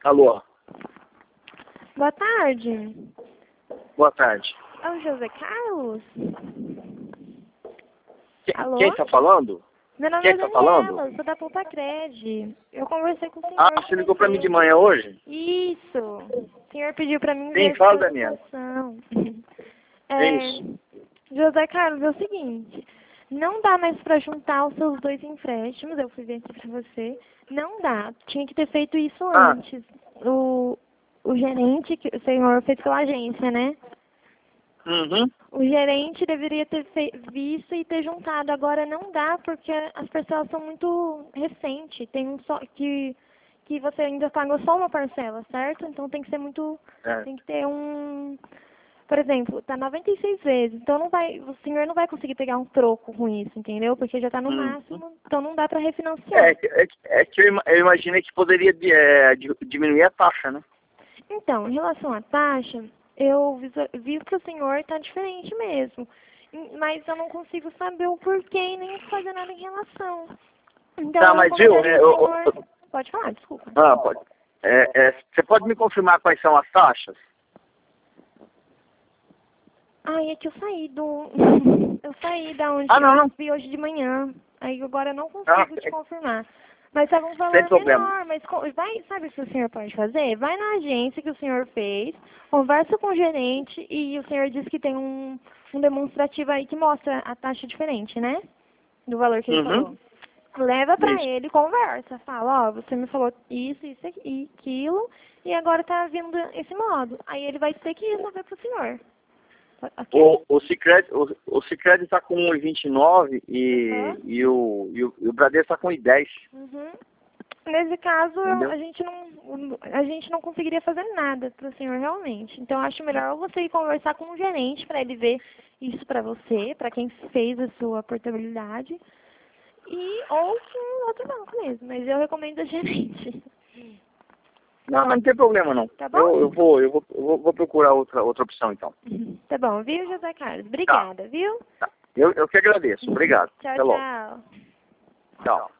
Alô, Boa tarde. boa tarde. É o José Carlos? Alô? Quem está falando? Meu nome Quem é está Daniela, falando? eu sou da Poupa Cred. Eu conversei com o senhor. Ah, você ligou para mim de manhã hoje? Isso. O senhor pediu para mim Sim, ver fala, sua Daniela. situação. Isso. José Carlos, é o seguinte. Não dá mais para juntar os seus 2 empréstimos. Eu fui ver aqui para você. Não dá. Tinha que ter feito isso Ah. antes. O gerente, que o senhor fez pela agência, né? Uhum. O gerente deveria ter visto e ter juntado. Agora não dá, porque as pessoas são muito recentes. Tem um só que você ainda pagou só uma parcela, certo? Então tem que ser muito. É. Tem que ter um. Por exemplo, tá 96 vezes. Então não vai, o senhor não vai conseguir pegar um troco com isso, entendeu? Porque já tá no Uhum. máximo, então não dá para refinanciar. É que eu imaginei que poderia diminuir a taxa, né? Então, em relação à taxa, eu vi que o senhor está diferente mesmo. Mas eu não consigo saber o porquê e nem fazer nada em relação. Então, Tá, eu mas viu? recomendaria o senhor... Pode falar, desculpa. Ah, pode. Você pode me confirmar quais são as taxas? Ai, é que eu saí do... eu saí da onde Ah, não, eu não. vi hoje de manhã. Aí agora eu não Ah, consigo te confirmar. Mas estava um sem valor problema. menor, mas vai, sabe o que o senhor pode fazer? Vai na agência que o senhor fez, conversa com o gerente e o senhor diz que tem um demonstrativo aí que mostra a taxa diferente, né? Do valor que ele falou. Uhum. Leva pra Isso. ele, conversa, fala, ó, você me falou isso e aquilo, e agora tá vindo esse modo. Aí ele vai ter que resolver pro senhor. Ok? O Sicredi está com 1,29 Uhum. e o Bradesco está com 1,10. Uhum. Nesse caso, Entendeu? a gente não conseguiria fazer nada para o senhor realmente. Então, acho melhor você ir conversar com o gerente para ele ver isso para você, para quem fez a sua portabilidade, ou com outro banco mesmo. Mas eu recomendo a gerente. Não, mas não tem problema não. Tá bom? Eu vou procurar outra opção então. Tá bom, viu, José Carlos? Tá. Obrigada, viu? Tá. Eu que agradeço. Obrigado. Tchau, Até logo. tchau. Tchau.